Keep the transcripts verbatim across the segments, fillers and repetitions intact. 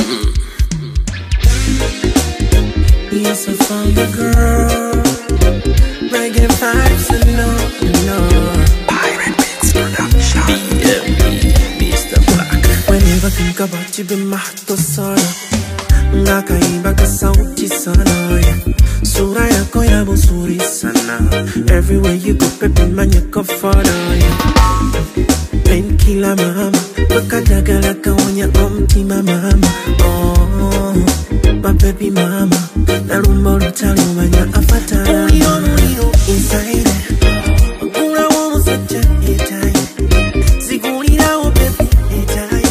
Yes, I found a girl. Reggae vibes, you know, you know. Pirate Mix Production. B M B, Mister Black. Whenever I think about you, be my heart sana. Ngakaimba ka sauti sana, yeah. Sura yako ya buzuri sana. Everywhere you go, baby, man, you go further, yeah. Painkiller mama, wakadagala kawanya omtima mama. Oh, my baby mama, na rumba lutalumanya afatara. Muliro muliro inside, ukura womu sacha etaye. Zigulira wo baby etaye.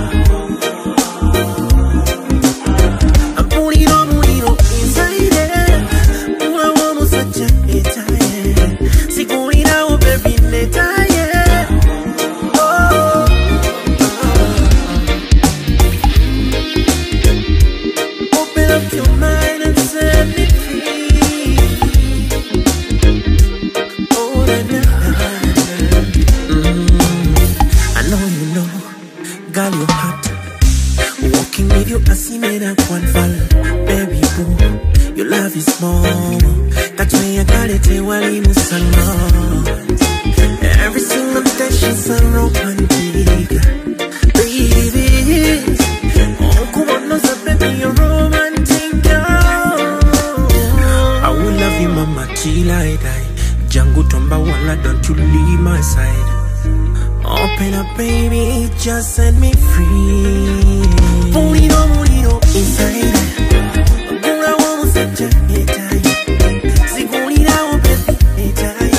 Muliro muliro inside, ukura womu sacha etaye. Zigulira wo baby etaye. Girl, you hot. Walking with you, I see me that one fall. Baby boo, your love is more. Catch me, I got it, while you musanga. Every single day she's so romantic. Baby, oh, come on, no, so baby, you're romantic, girl. I will love you, mama, till I die. Jangu tomba wala, don't you leave my side. Open up, baby, just set me free. Muliro, muliro, inside. Gura womu sacha etaye. Zigulira wo baby etaye.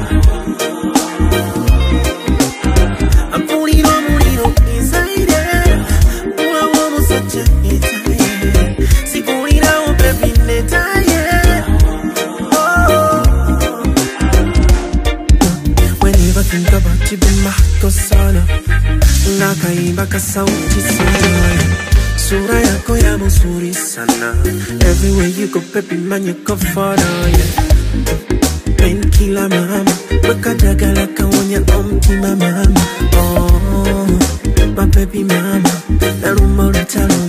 Muliro, muliro, inside. Gura womu sacha etaye. Zigulira wo baby etaye. Oh, whenever I think about you, be my sana. Nakaimba ka sauti sana. Sura yako ya buzuri sana. Everywhere you go, baby, man, you go further, yeah. Painkiller mama, wakadagala kawanya omtima mama. Oh, my baby mama, na rumba lutalumanya